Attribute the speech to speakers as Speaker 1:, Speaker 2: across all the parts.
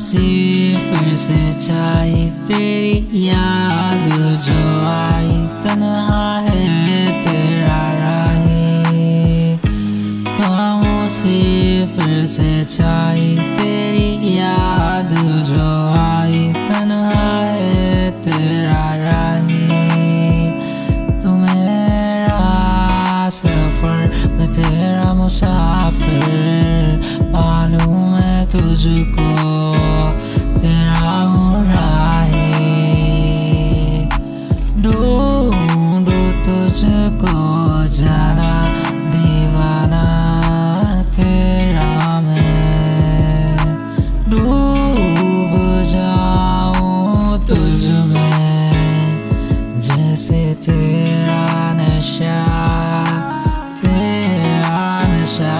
Speaker 1: फिर से छाई तेरी याद जो आई, तन्हा है तेरा राही। खामोशी फिर से छाई तेरी याद जो आई, तन्हा है तेरा राही। तू मेरा सफर मैं तेरा मुसाफिर, मालूम है तुझको तेरा हूँ राही। ढूंढूं तुझको जाना दीवाना तेरा मैं, डूब जाऊं तुझ में जैसे तेरा नशा, तेरा नशा।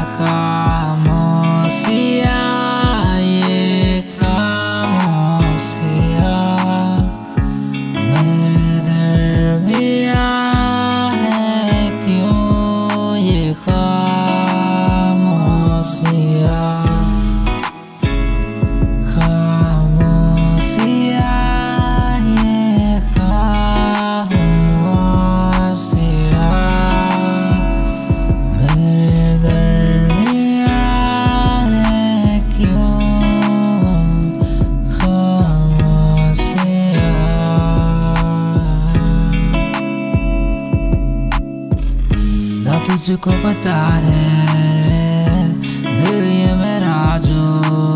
Speaker 1: तुझको पता है दिल ये मेरा जो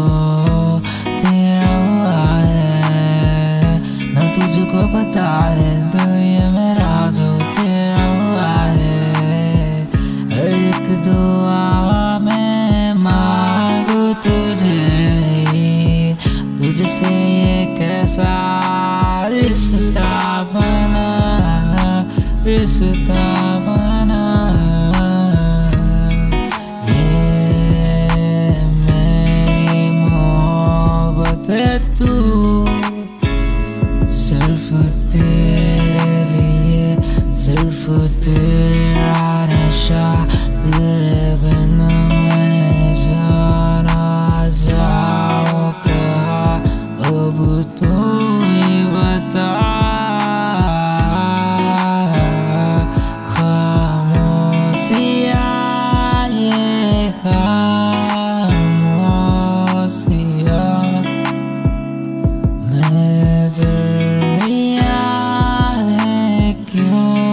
Speaker 1: तेरा हुआ है, ना तुझको पता है दिल ये मेरा जो तेरा हुआ है। हर एक दुआ में मांगू तुझे, तुझसे ये कैसा रिश्ता बना, रिश्ता बना। तू सिर्फ तेरे लिए, सिर्फ तेरा नशा, तेरे बिन मैं जाना जाऊँ कहाँ, अब तू ही बता। खामोशियाँ ये खामोशियाँ मेरे दरमियाँ है क्यों।